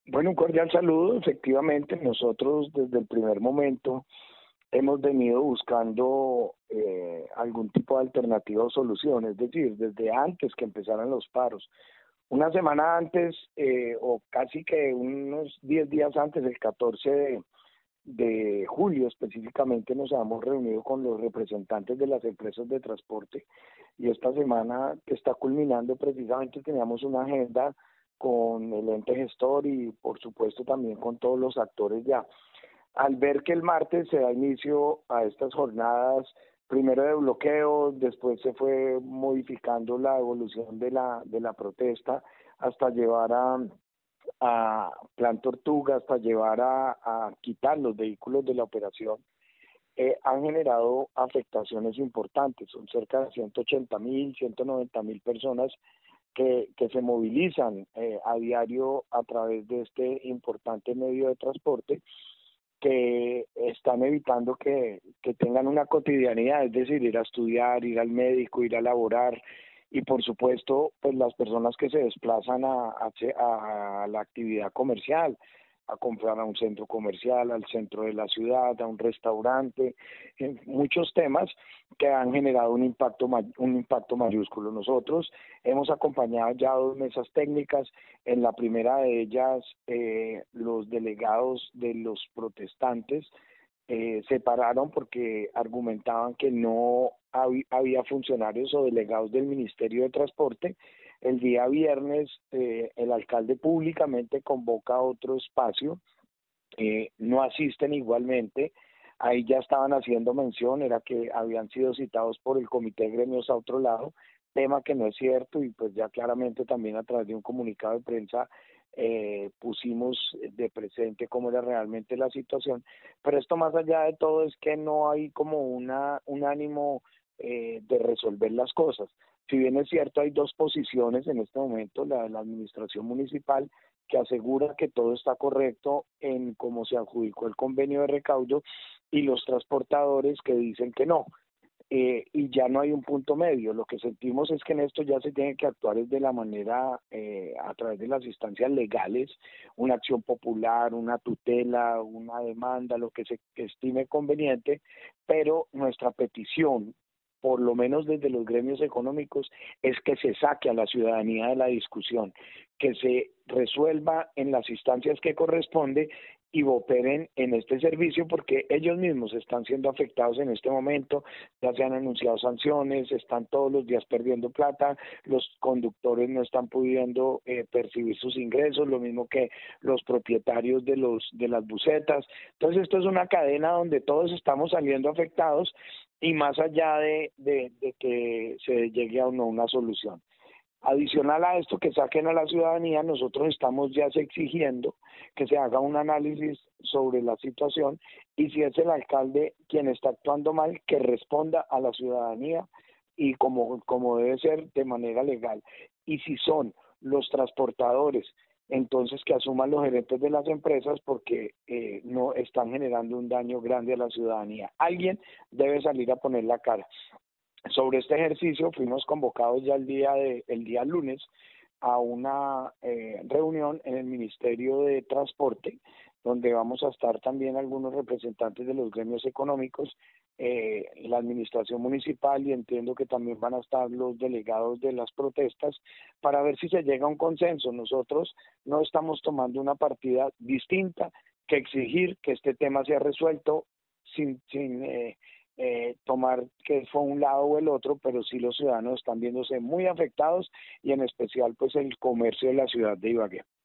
Bueno, un cordial saludo. Efectivamente, nosotros desde el primer momento hemos venido buscando algún tipo de alternativa o solución, es decir, desde antes que empezaran los paros. Una semana antes, o casi que unos 10 días antes, el 14 de julio específicamente, nos hemos reunido con los representantes de las empresas de transporte, y esta semana que está culminando precisamente teníamos una agenda con el ente gestor y por supuesto también con todos los actores ya. Al ver que el martes se da inicio a estas jornadas, primero de bloqueo, después se fue modificando la evolución de la protesta hasta llevar a Plan Tortuga, hasta llevar a quitar los vehículos de la operación, han generado afectaciones importantes. Son cerca de 180.000, 190.000 personas que se movilizan a diario a través de este importante medio de transporte, que están evitando que tengan una cotidianidad, es decir, ir a estudiar, ir al médico, ir a laborar, y por supuesto, pues las personas que se desplazan a la actividad comercial, a comprar a un centro comercial, al centro de la ciudad, a un restaurante, en muchos temas que han generado un impacto mayúsculo. Nosotros hemos acompañado ya 2 mesas técnicas. En la primera de ellas, los delegados de los protestantes se pararon porque argumentaban que no había funcionarios o delegados del Ministerio de Transporte. El día viernes, el alcalde públicamente convoca otro espacio, no asisten igualmente. Ahí ya estaban haciendo mención, era que habían sido citados por el comité de gremios a otro lado, tema que no es cierto, y pues ya claramente también a través de un comunicado de prensa pusimos de presente cómo era realmente la situación. Pero esto, más allá de todo, es que no hay como un ánimo de resolver las cosas. Si bien es cierto, hay dos posiciones en este momento: la de la administración municipal, que asegura que todo está correcto en cómo se adjudicó el convenio de recaudo, y los transportadores que dicen que no. Y ya no hay un punto medio. Lo que sentimos es que en esto ya se tiene que actuar es de la manera, a través de las instancias legales, una acción popular, una tutela, una demanda, lo que se estime conveniente, pero nuestra petición, por lo menos desde los gremios económicos, es que se saque a la ciudadanía de la discusión, que se resuelva en las instancias que corresponde y operen en este servicio, porque ellos mismos están siendo afectados en este momento. Ya se han anunciado sanciones, están todos los días perdiendo plata, los conductores no están pudiendo percibir sus ingresos, lo mismo que los propietarios de las busetas. Entonces esto es una cadena donde todos estamos saliendo afectados, y más allá de que se llegue a una solución. Adicional a esto, que saquen a la ciudadanía, nosotros estamos ya exigiendo que se haga un análisis sobre la situación, y si es el alcalde quien está actuando mal, que responda a la ciudadanía, y como debe ser, de manera legal. Y si son los transportadores, entonces que asuman los gerentes de las empresas, porque no están generando un daño grande a la ciudadanía. Alguien debe salir a poner la cara. Sobre este ejercicio fuimos convocados ya el día lunes a una reunión en el Ministerio de Transporte, donde vamos a estar también algunos representantes de los gremios económicos, la administración municipal, y entiendo que también van a estar los delegados de las protestas, para ver si se llega a un consenso. Nosotros no estamos tomando una partida distinta que exigir que este tema sea resuelto sin tomar que fue un lado o el otro, pero sí los ciudadanos están viéndose muy afectados, y en especial pues el comercio de la ciudad de Ibagué.